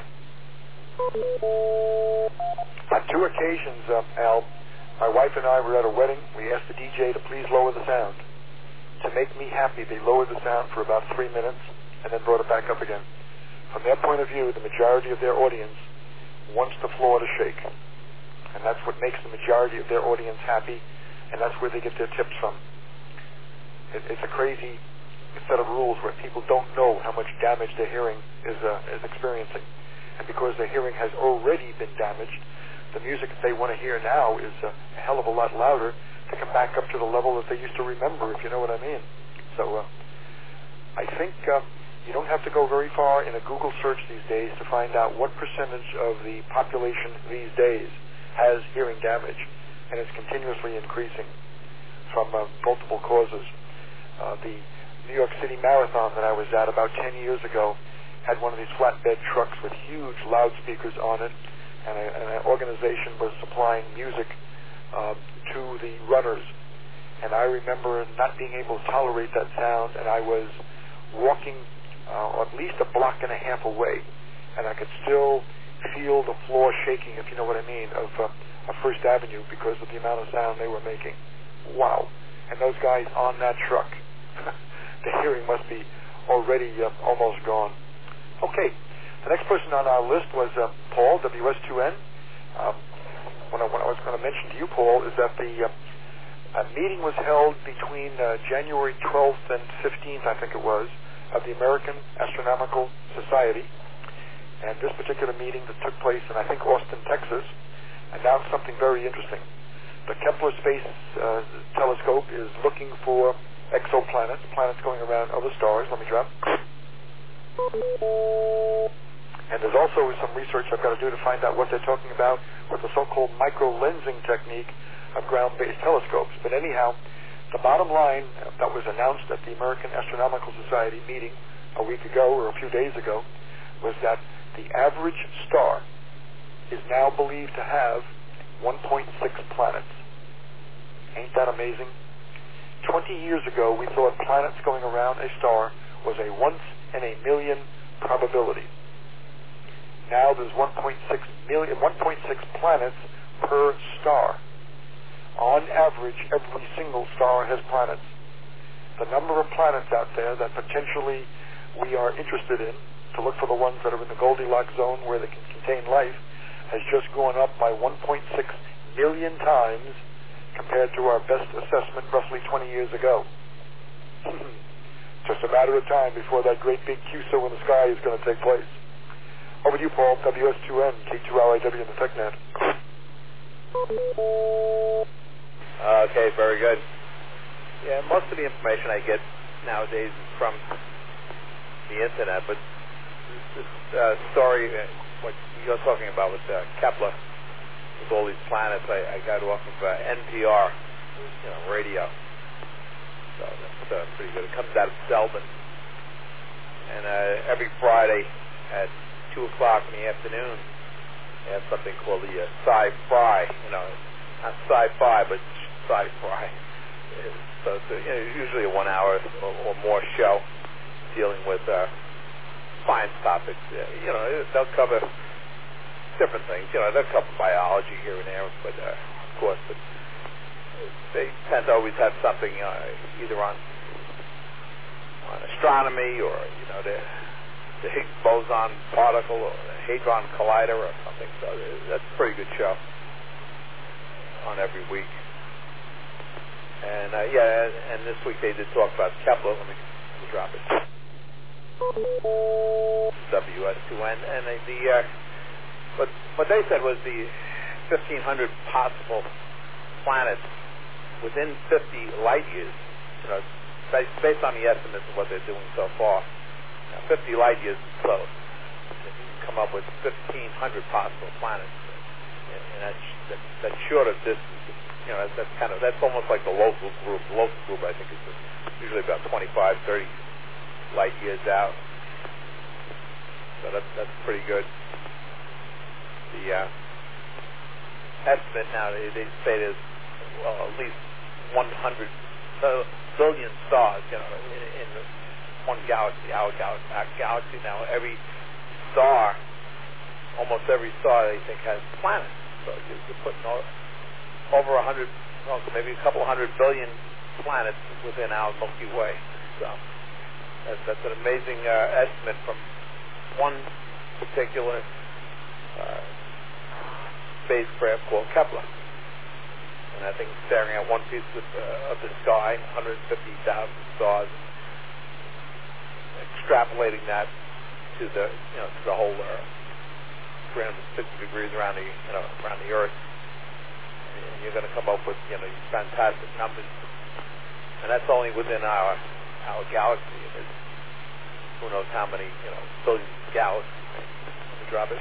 On 2 occasions, Al, my wife and I were at a wedding. We asked the DJ to please lower the sound. To make me happy, they lowered the sound for about 3 minutes and then brought it back up again. From their point of view, the majority of their audience wants the floor to shake. And that's what makes the majority of their audience happy, and that's where they get their tips from. It's a crazy set of rules where people don't know how much damage their hearing is experiencing. And because their hearing has already been damaged, the music that they want to hear now is a hell of a lot louder to come back up to the level that they used to remember, if you know what I mean. So I think you don't have to go very far in a Google search these days to find out what percentage of the population these days has hearing damage, and it's continuously increasing from multiple causes. The New York City Marathon that I was at about 10 years ago had one of these flatbed trucks with huge loudspeakers on it, and an organization was supplying music to the runners. And I remember not being able to tolerate that sound, and I was walking at least a block and a half away, and I could still feel the floor shaking, if you know what I mean, of First Avenue because of the amount of sound they were making. Wow. And those guys on that truck, the hearing must be already almost gone. Okay. The next person on our list was Paul, WS2N. What I was going to mention to you, Paul, is that the meeting was held between January 12th and 15th, I think it was, of the American Astronomical Society. And this particular meeting that took place in, I think, Austin, Texas, announced something very interesting. The Kepler Space Telescope is looking for exoplanets, planets going around other stars. Let me drop. And there's also some research I've got to do to find out what they're talking about with the so-called micro-lensing technique of ground-based telescopes. But anyhow, the bottom line that was announced at the American Astronomical Society meeting a week ago or a few days ago was that the average star is now believed to have 1.6 planets. Ain't that amazing? 20 years ago, we thought planets going around a star was a once-in-a-million probability. Now there's 1.6 planets per star. On average, every single star has planets. The number of planets out there that potentially we are interested in, to look for the ones that are in the Goldilocks zone where they can contain life, has just gone up by 1.6 million times compared to our best assessment roughly 20 years ago. Just a matter of time before that great big QSO in the sky is going to take place. Over to you, Paul, WS2N, K2LIW in the TechNet. Okay, very good. Yeah, most of the information I get nowadays is from the internet, but this story, what you're talking about with Kepler, with all these planets, I got off of NPR, radio. So that's pretty good. It comes out of Selden. And every Friday at 2 o'clock in the afternoon, they have something called the Sci-Fi. Not sci-fi, but Sci-Fi. So it's usually a 1 hour or more show dealing with science topics. They'll cover different things. They'll cover biology here and there, but of course, but they tend to always have something either on astronomy or the Higgs boson particle or the Hadron Collider or something. So that's a pretty good show on every week. And and this week they did talk about Kepler. Let me drop it. WS2N, and what they said was the 1,500 possible planets within 50 light years, based on the estimates of what they're doing so far, 50 light years is close. You can come up with 1,500 possible planets, and that's short of distance. That's almost like the local group. The local group, I think, is usually about 25, 30 light years out. So that's pretty good. The estimate now, they say there's at least 100 billion stars, in one galaxy, our galaxy now. Every star, almost every star, they think has planets. So you're putting over 100, maybe a couple hundred billion planets within our Milky Way. So that's an amazing estimate from one particular spacecraft called Kepler. And I think staring at one piece of the sky, 150,000 stars, extrapolating that to the whole 360 degrees around the Earth, and you're going to come up with these fantastic numbers. And that's only within our galaxy. And there's who knows how many billions of galaxies. Let me drop it.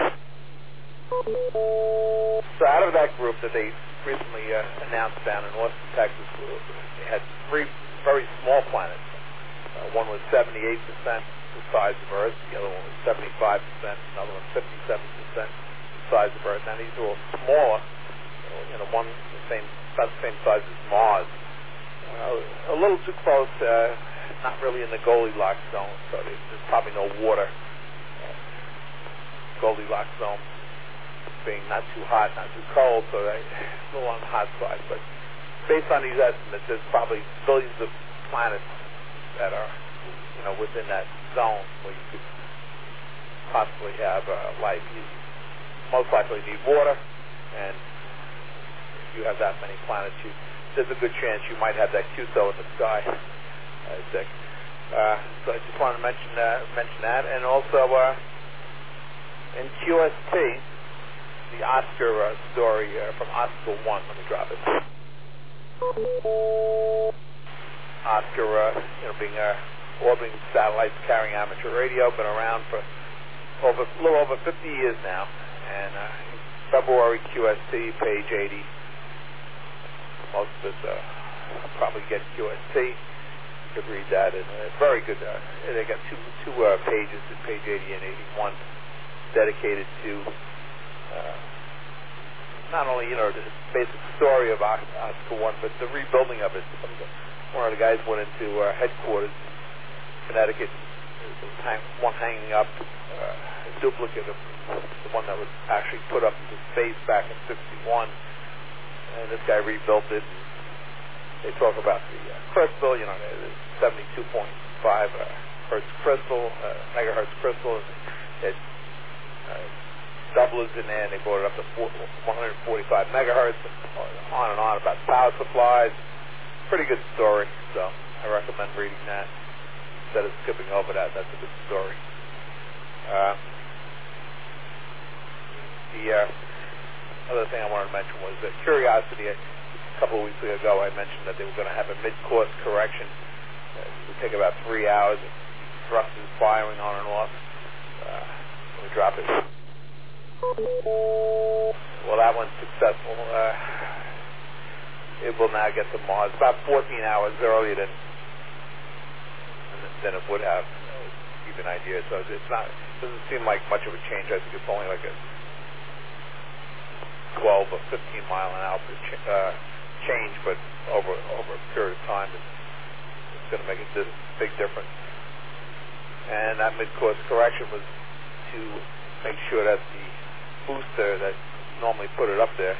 So out of that group that they recently announced down in Austin, Texas, they had 3 very small planets. One was 78% the size of Earth, the other one was 75%, another one 57% the size of Earth. Now these are all smaller, one about the same size as Mars. A little too close, not really in the Goldilocks zone, so there's probably no water. Goldilocks zone being not too hot, not too cold, so a little on the hot side. But based on these estimates, there's probably billions of planets that are, within that zone where you could possibly have life. You most likely need water, and if you have that many planets, there's a good chance you might have that QSO in the sky, I think. So I just wanted to mention that, and also in QST, the Oscar story from Oscar 1. Let me drop it. Oscar, being orbiting satellites carrying amateur radio, been around for a little over 50 years now. And February QST, page 80. Most of us probably get QST. You could read that, and it's very good. They got two pages, at page 80 and 81, dedicated to not only the basic story of Oscar 1, but the rebuilding of it. One of the guys went into headquarters in Connecticut. There's one hanging up, a duplicate of the one that was actually put up into space back in '61. And this guy rebuilt it. They talk about the crystal, the 72.5 hertz crystal, megahertz crystal. It doublers in there, and they brought it up to 145 megahertz, and on about power supplies. Pretty good story, so I recommend reading that instead of skipping over that. That's a good story. The other thing I wanted to mention was that Curiosity. A couple of weeks ago, I mentioned that they were going to have a mid-course correction. It would take about 3 hours. Thrusters firing on and off. Let me drop it. Well, that one's successful. It will now get to Mars about 14 hours earlier than it would have. To give you an idea, so it doesn't seem like much of a change. I think it's only like a 12 or 15 mile an hour change, but over a period of time, it's going to make a big difference. And that mid-course correction was to make sure that the booster that normally put it up there,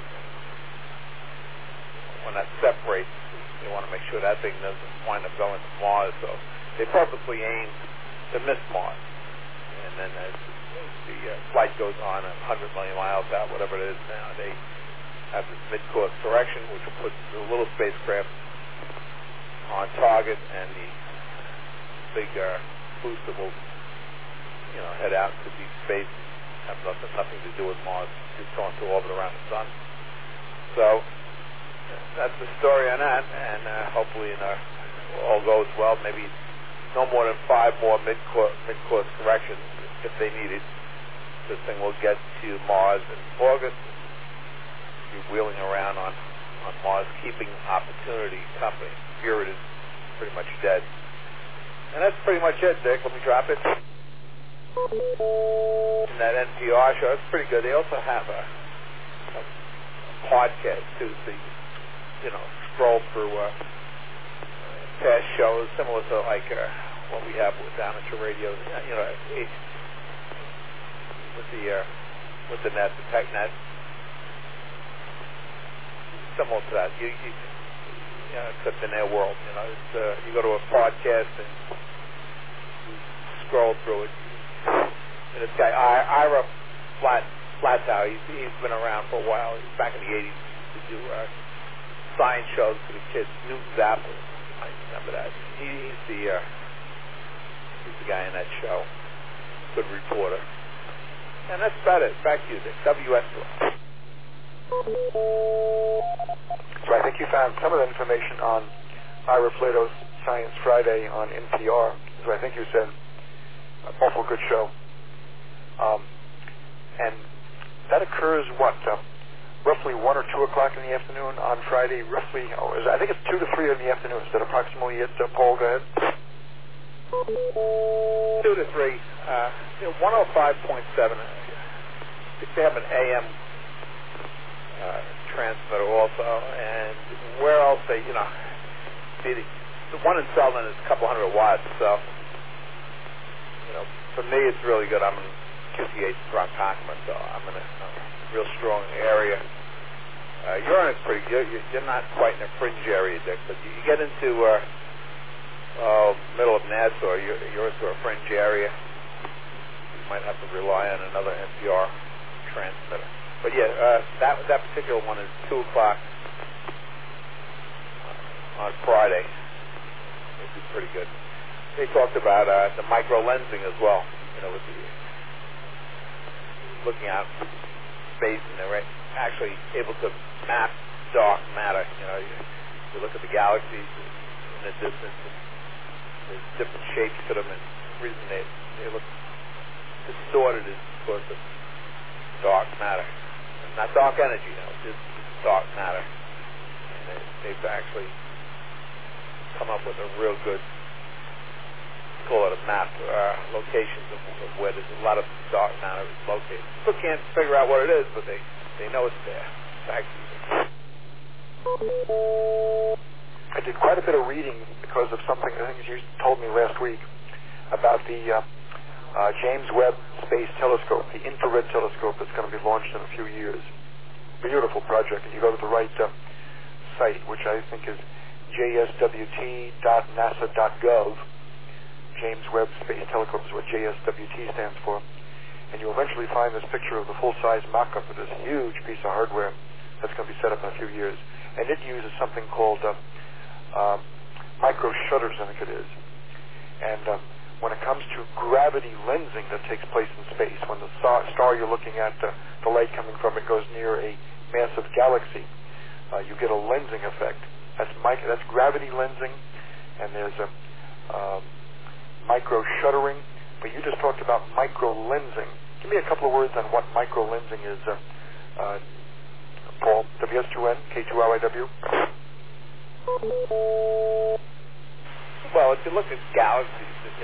when that separates, you want to make sure that thing doesn't wind up going to Mars. So they purposely aimed to miss Mars. And then as the flight goes on 100 million miles out, whatever it is now, they have this mid-course correction, which will put the little spacecraft on target, and the big booster will, head out to deep space. Have nothing to do with Mars, just going to orbit around the sun. So that's the story on that, and hopefully all goes well. Maybe no more than 5 more mid-course corrections if they need it. This thing will get to Mars in August. Be wheeling around on Mars, keeping Opportunity company. Spirit is pretty much dead. And that's pretty much it, Dick. Let me drop it. And that NPR show, it's pretty good. They also have a podcast, too, so you scroll through past shows, similar to like what we have with amateur radio, with the net, the tech net. Similar to that, except in their world, it's, you go to a podcast and you scroll through it. And this guy, Ira Flatow, he's been around for a while. He's back in the 80s to do science shows for the kids. Newton's Apple, I remember that. He's the guy in that show. Good reporter. And that's about it. Back to you, Dick. WS2. So I think you found some of the information on Ira Flatow's Science Friday on NPR. So I think you said an awful good show. And that occurs, roughly 1 or 2 o'clock in the afternoon on Friday, roughly, I think it's 2 to 3 in the afternoon. Is that approximately it, Paul? Go ahead. 2 to 3. 105.7. They have an AM transmitter also, and where else the one in Selden is a couple hundred watts, so for me it's really good. I'm in QTH Ronkonkoma, so I'm in a real strong area. You're in a pretty good, you're not quite in a fringe area, Dick, but you get into middle of Nassau, you're into a fringe area. You might have to rely on another NPR transmitter. But yeah, that particular one is 2 o'clock on Friday. It'd be pretty good. They talked about the micro lensing as well. With the looking out space, and they're actually able to map dark matter. You look at the galaxies in the distance, and there's different shapes to them, and the reason they look distorted is because of dark matter. Not dark energy, just dark matter. And they've actually come up with a real good, call it a map, locations of where there's a lot of dark matter is located. Still can't figure out what it is, but they know it's there. I did quite a bit of reading because of something I think you told me last week about the James Webb Space Telescope, the infrared telescope that's going to be launched in a few years. Beautiful project. And you go to the right site, which I think is jswt.nasa.gov. James Webb Space Telescope is what JSWT stands for. And you'll eventually find this picture of the full-size mock-up of this huge piece of hardware that's going to be set up in a few years. And it uses something called micro shutters, I think it is. And when it comes to gravity lensing that takes place in space, when the star you're looking at, the light coming from it goes near a massive galaxy, you get a lensing effect. That's gravity lensing, and there's a micro shuttering. But you just talked about micro lensing. Give me a couple of words on what micro lensing is, Paul. WS2N, K2RIW. Well, if you look at galaxies,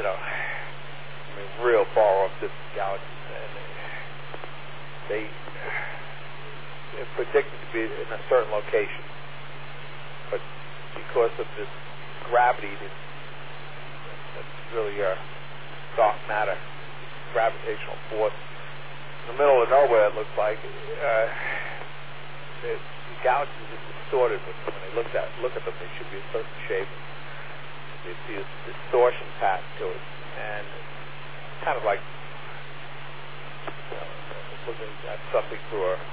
real far off distant galaxies, and they're predicted to be in a certain location, but because of this gravity, that's really dark matter, gravitational force, in the middle of nowhere, it looks like the galaxies are distorted. When they look at them, they should be a certain shape. You see a distortion pattern to it, and it's kind of like looking at something through a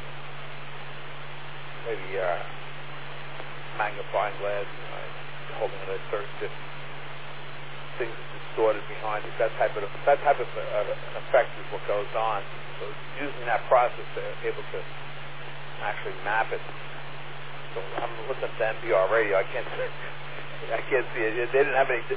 magnifying glass, holding it at certain distance. Things are distorted behind it. That type of an effect is what goes on. So using that process, they're able to actually map it So I'm listening to NPR radio. I can't see it. They didn't have anything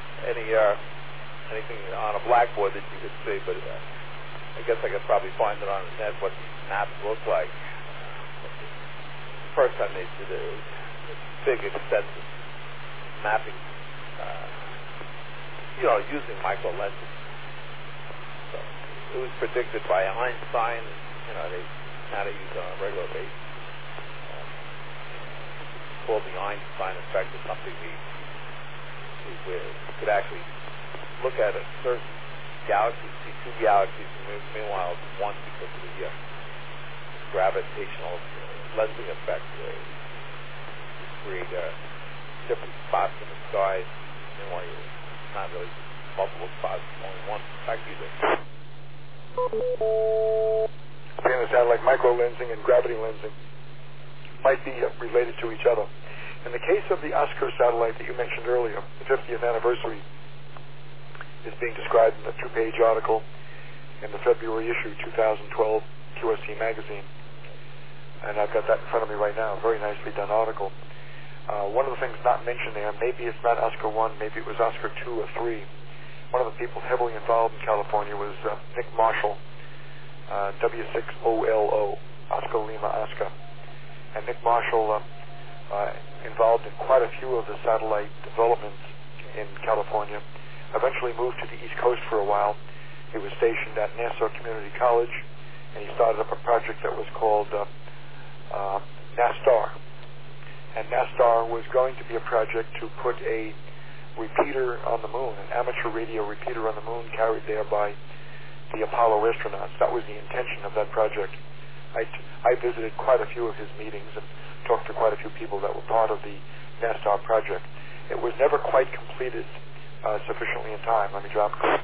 on a blackboard that you could see, but I guess I could probably find it on the net what maps look like. The first time they did a big, extensive mapping, using micro lenses. So it was predicted by Einstein. They how to use it on a regular basis. It's called the Einstein effect, or something. We could actually look at a certain galaxy, see two galaxies, and meanwhile one because of the gravitational lensing effect. Create different spots in the sky. Meanwhile, it's not really multiple spots, only one. In fact, I understand, like micro-lensing and gravity lensing might be related to each other. In the case of the Oscar satellite that you mentioned earlier, the 50th anniversary is being described in a 2-page article in the February issue 2012 QSC magazine. And I've got that in front of me right now, a very nicely done article. One of the things not mentioned there, maybe it's not Oscar 1, maybe it was Oscar 2 or 3. One of the people heavily involved in California was Nick Marshall, W6OLO, Oscar Lima Oscar. And Nick Marshall involved in quite a few of the satellite developments in California, eventually moved to the East Coast for a while. He was stationed at Nassau Community College, and he started up a project that was called NASTAR. And NASTAR was going to be a project to put a repeater on the moon, an amateur radio repeater on the moon carried there by the Apollo astronauts. That was the intention of that project. I visited quite a few of his meetings and talked to quite a few people that were part of the NASTAR project. It was never quite completed sufficiently in time. Let me drop it.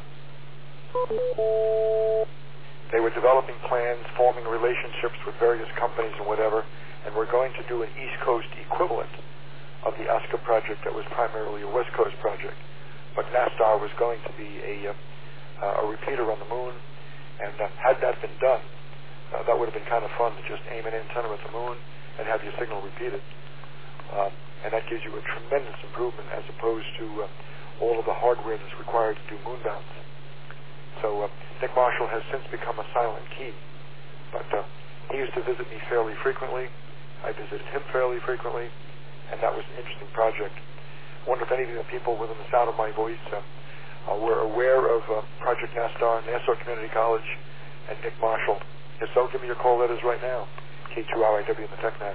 They were developing plans, forming relationships with various companies and whatever, and were going to do an East Coast equivalent of the Oscar project that was primarily a West Coast project. But NASTAR was going to be a repeater on the moon, and had that been done, that would have been kind of fun to just aim an antenna at the moon and have your signal repeated. And that gives you a tremendous improvement as opposed to all of the hardware that's required to do moon bounce. So Nick Marshall has since become a silent key, but he used to visit me fairly frequently. I visited him fairly frequently, and that was an interesting project. I wonder if any of the people within the sound of my voice were aware of Project NASTAR, Nassau Community College, and Nick Marshall. If so, give me your call letters right now. K2RIW in the TechNet.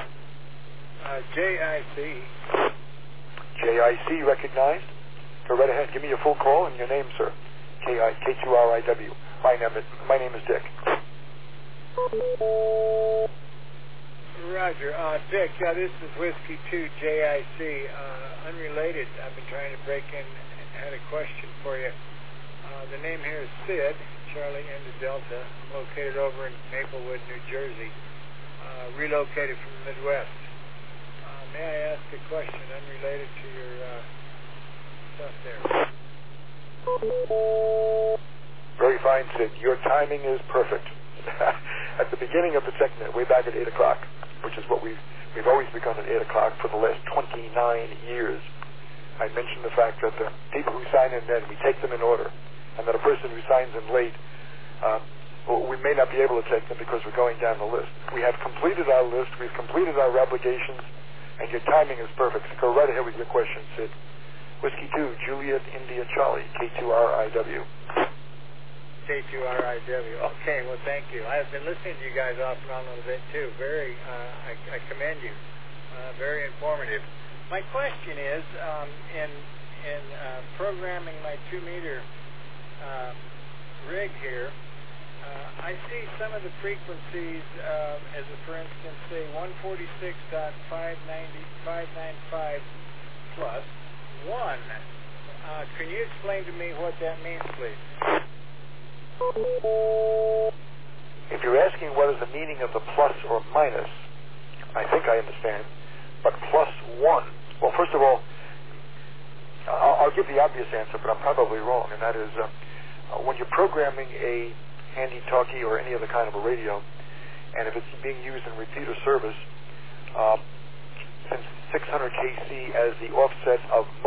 JIC. JIC recognized. Go right ahead. Give me your full call and your name, sir. K2RIW. My name is Dick. Roger. Dick, this is Whiskey 2 JIC. Unrelated. I've been trying to break in and had a question for you. The name here is Sid, Charlie into Delta, located over in Maplewood, New Jersey, relocated from the Midwest. May I ask a question unrelated to your stuff there? Very fine, Sid. Your timing is perfect. At the beginning of the TechNet, way back at 8 o'clock, which is what we've always begun at 8 o'clock for the last 29 years, I mentioned the fact that the people who sign in then, we take them in order, and that a person who signs in late, we may not be able to take them because we're going down the list. We have completed our list, we've completed our obligations, and your timing is perfect. So go right ahead with your question, Sid. Whiskey 2, Juliet, India, Charlie, K2RIW. K2RIW. Okay, well, thank you. I've been listening to you guys off and on a little bit, too. I commend you. Very informative. My question is, in programming my 2-meter rig here, I see some of the frequencies, as a, for instance, say 146.595 plus 1. Can you explain to me what that means, please? If you're asking what is the meaning of the plus or minus, I think I understand. But plus 1, well, first of all, I'll give the obvious answer, but I'm probably wrong, and that is when you're programming a handy-talkie or any other kind of a radio, and if it's being used in repeater service, 600 kc as the offset of